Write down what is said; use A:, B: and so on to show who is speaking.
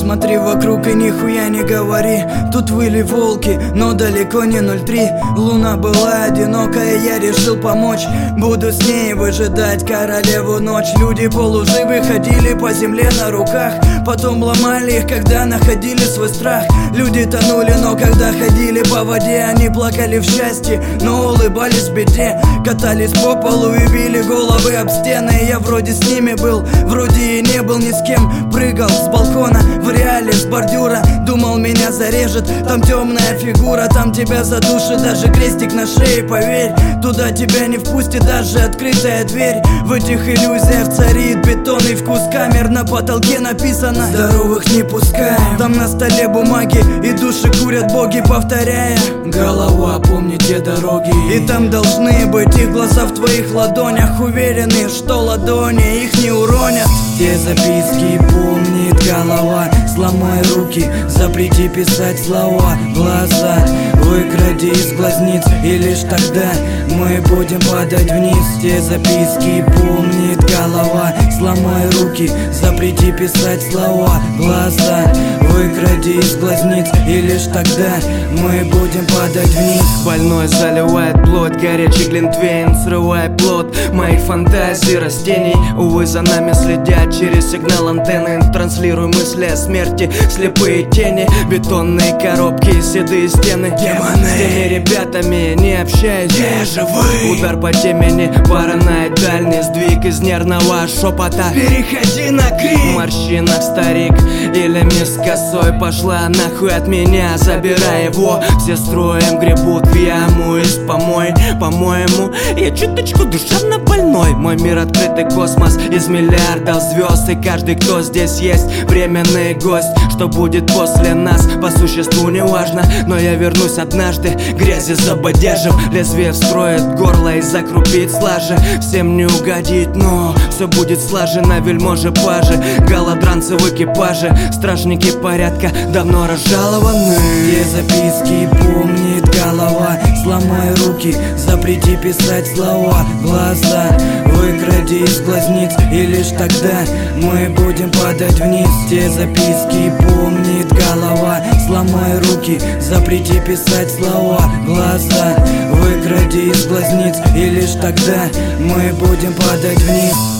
A: Смотри вокруг и нихуя не говори. Тут выли волки, но далеко не 03. Луна была одинокая, я решил помочь. Буду с ней выжидать королеву ночь. Люди полуживы ходили по земле на руках, потом ломали их, когда находили свой страх. Люди тонули, но когда ходили по воде, они плакали в счастье, но улыбались в беде. Катались по полу и били головы об стены. Я вроде с ними был, вроде и не был ни с кем. Прыгал с балкона в реале, с бордюра. Думал, меня зарежет, там темная фигура. Там тебя задушит даже крестик на шее, поверь. Туда тебя не впустит даже открытая дверь. В этих иллюзиях царит бетонный вкус камер. На потолке написано: здоровых не пускаем. Там на столе бумаги и души курят боги, повторяя: голова, помните дороги. И там должны быть их глаза в твоих ладонях, уверены, что ладони их не уронят. Те записки помнит голова. Сломай руки, запрети писать слова. Глаза выкради из глазниц, и лишь тогда мы будем падать вниз. Те записки помнит голова. Сломай руки, запрети писать слова. Глаза выкради из глазниц, и лишь тогда мы будем падать вниз.
B: Больной заливает плоть, горячий глинтвейн срывает плод моих фантазий, растений. Увы, за нами следят через сигнал антенны. Транслируем мысли о смерти, слепые тени, бетонные коробки, седые стены.
A: Демоны,
B: с теми ребятами не общаюсь.
A: где же вы?
B: Удар по темени, параноидальный сдвиг из нервного шепота.
A: Переходи на крик.
B: В морщинах старик или мисс косой пошла нахуй от меня, забирай его. Все строем гребут в яму из помой. По-моему, я чуточку душевно больной. Мой мир открытый космос из миллиардов звезд, и каждый, кто здесь есть, временный гость. Что будет после нас, по существу не важно, но я вернусь однажды, грязи забодяжем. Лезвие встроит горло и закрупит слаже. Всем не угодить, но все будет слажено. Вельможи пажи, голодранцы в экипаже, стражники порядка давно разжалованы.
A: Те записки помнит голова. Сломай руки, запрети писать слова. Глаза выкради из глазниц, и лишь тогда мы будем падать вниз. Те записки помнит голова. Сломай руки, запрети писать слова. Глаза выкради из глазниц, и лишь тогда мы будем падать вниз.